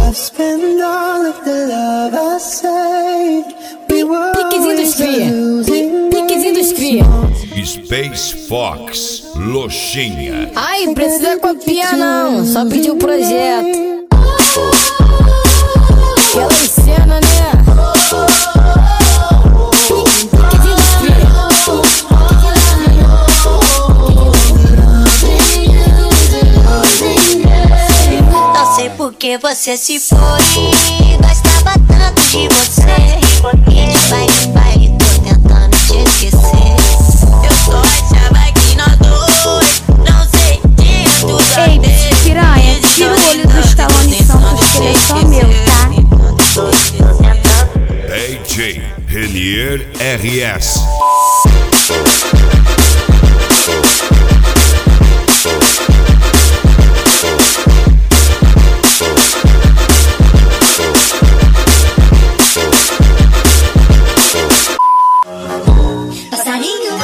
I've spent all of the love I saved. We were Piquezinho dos cria. Piquezinho dos cria. Space Fox, Loxinha. Ai, precisa copiar não, só pedir o projeto. Aquela cena, né? Piquezinho dos cria. Não sei por que você se foi. Gostava tanto de você. E de baile em baile tô tentando te esquecer. Eu só achava que nós dois não sei tinha tudo a ver. Ei, piranha, tira o olho do Stallone Santos, que ele é só meu, tá? DJ Renier RS. Passarinho,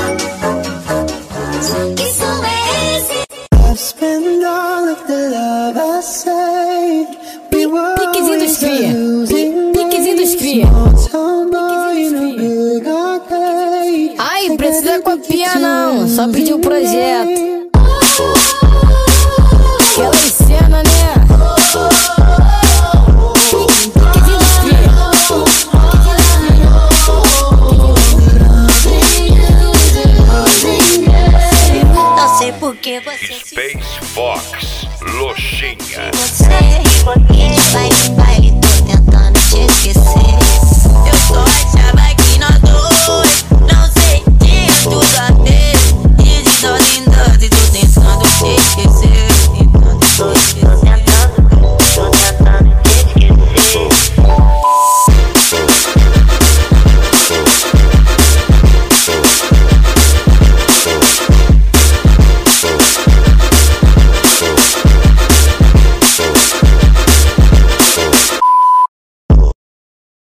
que som é esse? I've spent all of the love I saved. We were Piquezinho dos cria. Piquezinho dos cria. tomboy in a big arcade. Ai, precisa copiar não, só pedir o projeto.